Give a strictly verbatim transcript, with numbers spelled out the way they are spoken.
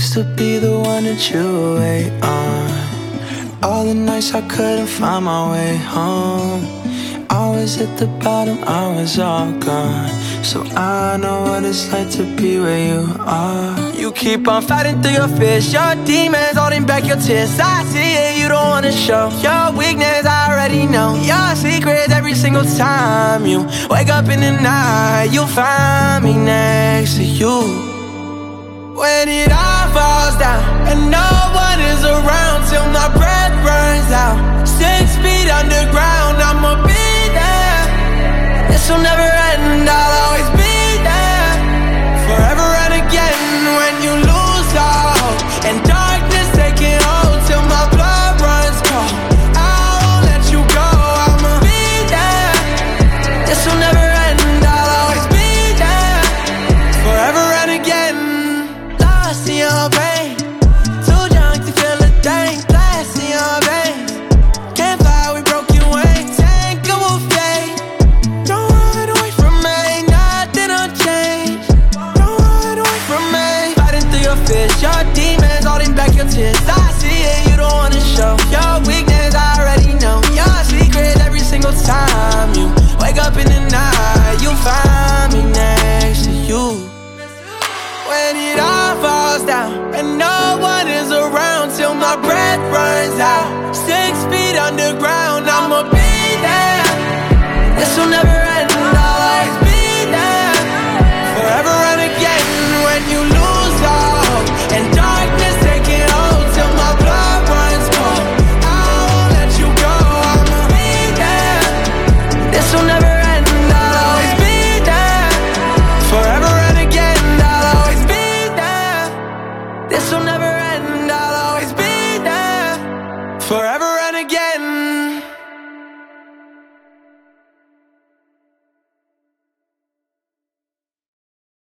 used to be the one that you wait on. All the nights I couldn't find my way home, I was at the bottom, I was all gone. So I know what it's like to be where you are. You keep on fighting through your fears, your demons holding back your tears. I see it, you don't wanna show your weakness, I already know your secrets. Every single time you wake up in the night, you'll find me next to you. When it all falls down and no one is around, till my breath runs out, six feet underground, I'ma be